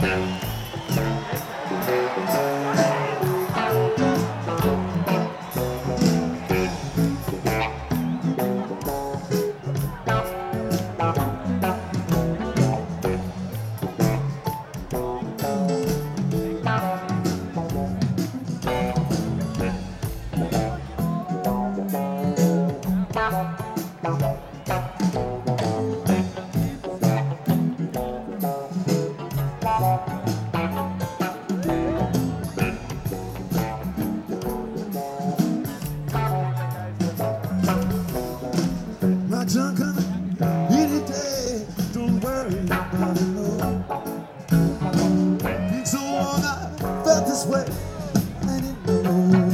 My time coming any day, don't worry about it, no. Been so long I felt this way, I didn't know.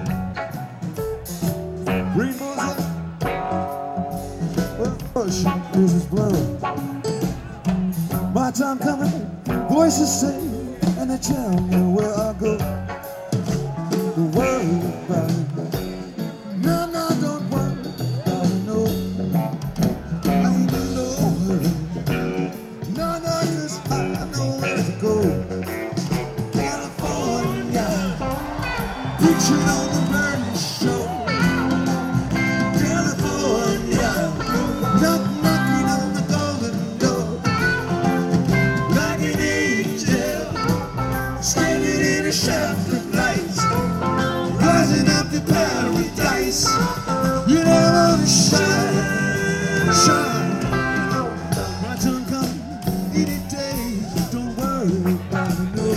Rainbows up, well, ocean is blue. My time coming, voices say, and they tell me where I go. Don't worry about it. No, no, don't worry about it, no. I ain't in no hurry. No, no, 'cause I know where to go. California, preaching on the burning shore. California, knocking on the golden door. Like an angel, standing in a shaft of light, rising up to paradise. You never wanna shine, shine. My time coming any day, don't worry about it, no.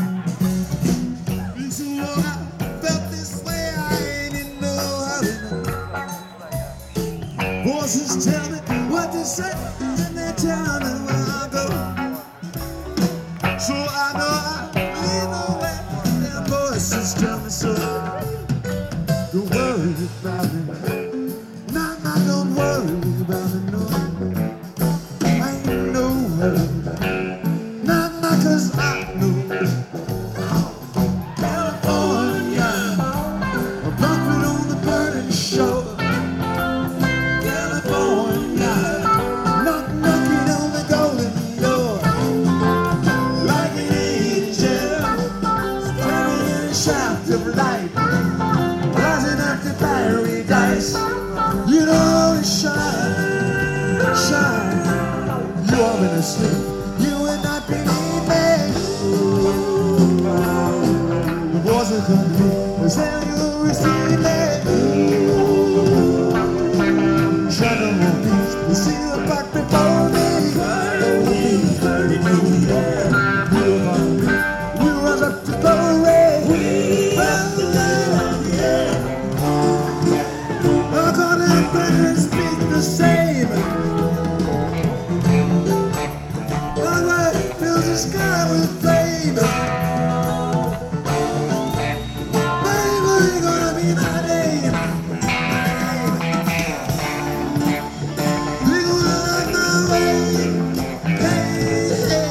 Been so long I felt this way, I ain't know how to know. Voices tell me what to say, and they tell me where I go. So I know I leave nowhere, their voices tell me so. Don't worry about it. No, no, don't worry about it, no. I ain't no hurry. No, no, 'cause I know California, a prophet on the burning shore. California, knocking on the golden door. Like an angel, standing in a shaft of light, rising up to paradise. You know to shine, shine. You want me to sleep, you would not believe me. The voice will come to me and say you'll receive me. Shadow won't be, you see the back before me. You rise up to glory. Our God and brethren speak the same. Our word fills the sky with flame. Baby, you're gonna be my name. You're gonna love my way. Hey, hey.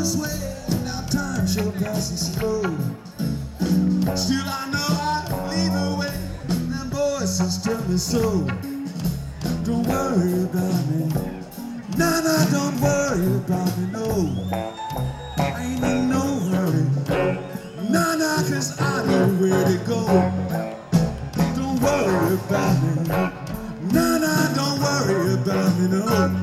this way, now time sure passes slow. Still I know I lead the way, and voices tell me so. Don't worry about me, nah, nah, don't worry about me, no. I ain't in no hurry, nah, nah, 'cause I know where to go. Don't worry about me, nah, nah, don't worry about me, no.